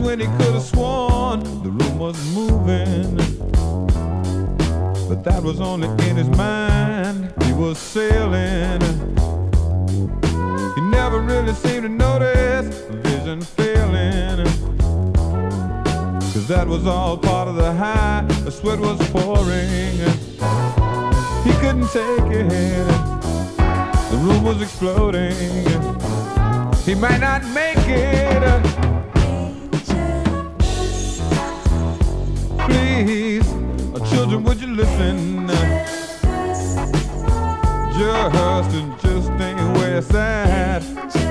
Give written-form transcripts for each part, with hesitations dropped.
when he could have sworn the room was moving. But that was only in his mind. He was sailing. He never really seemed to notice vision failing. Cause that was all part of the high. The sweat was pouring. He couldn't take it. The room was exploding. He might not make it. Please, children, would you listen? Just ain't where it's at.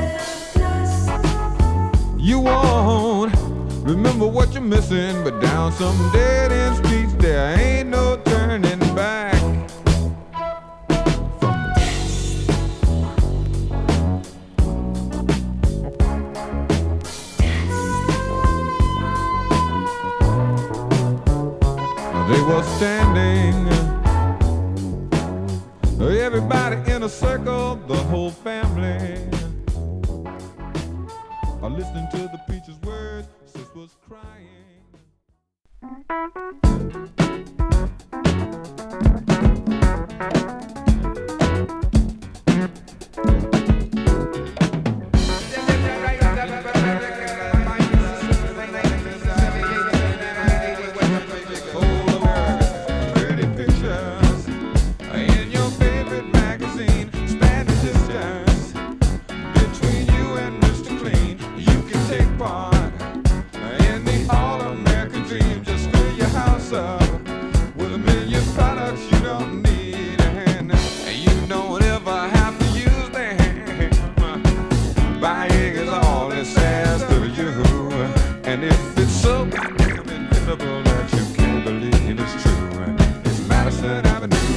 You won't remember what you're missing, but down some dead-end streets there ain't no turning back. They were standing, everybody in a circle, the whole family, are listening to the preacher's words. Sis was crying. And if it's so goddamn invisible that you can't believe it's true, it's Madison Avenue.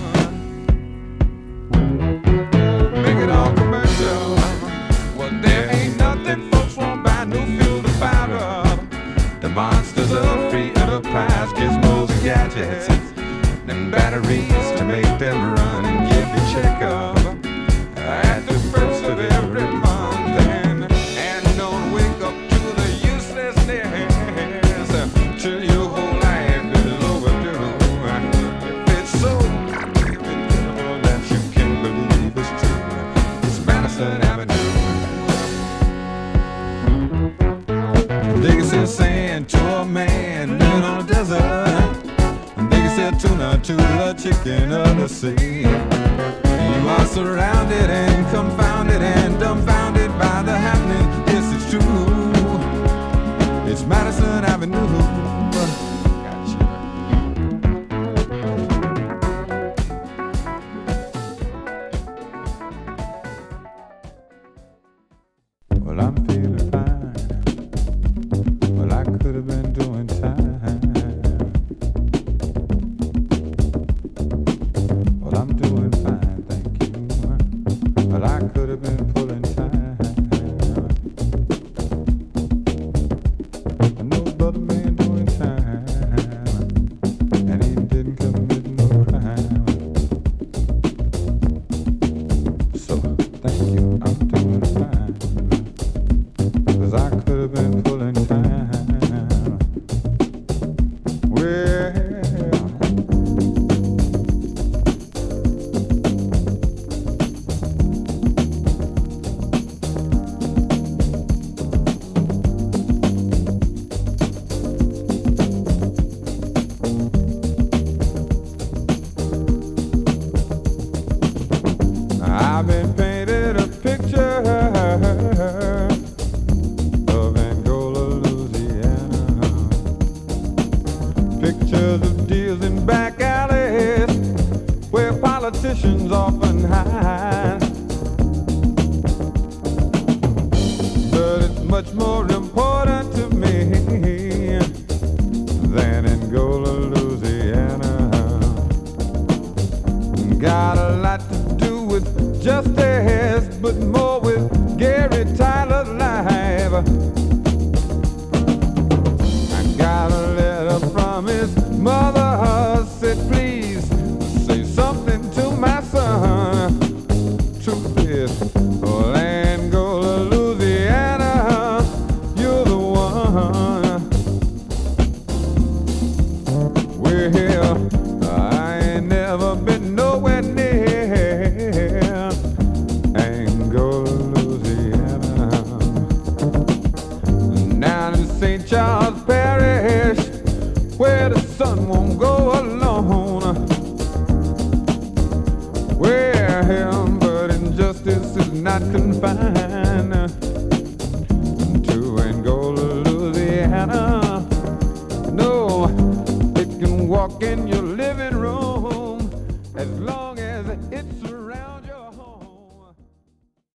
Make it all commercial. Well, there ain't nothing folks won't buy, no fuel to fire up. The monsters of free enterprise, gizmos and gadgets, and batteries to make them run and give you checkup at the first of every month. Till your whole life is overdue. If it's so invisible that you can't believe it's true, it's Madison Avenue. They can sell sand to a man living on a desert. They can sell tuna to the chicken of the sea. You are surrounded and confounded and dumbfounded by the happening. Yes, it's true. It's Madison Avenue. Well, I'm feeling fine. Well, I could have been doing time. Well, I'm doing fine, thank you. Well, I could have been pulling time. I know brother man doing time, and he didn't commit no crime. So, thank you, I'm doing fine. 'Cause I could have been pulling time. Well, I've been painted a picture of Angola, Louisiana. Pictures of deals in back alleys where politicians often hide. But it's much more important to me than Angola, Louisiana. Got a lot to do with justice, but more with Gary Tyler's life. I got a letter from his mother, said please say something to my son. Truth is, oh, Angola, Louisiana, you're the one. Well, I ain't never been nowhere near Angola, Louisiana. Down in St. Charles Parish, where the sun won't go alone, where but injustice is not confined to Angola, Louisiana. No, it can walk in your living room as long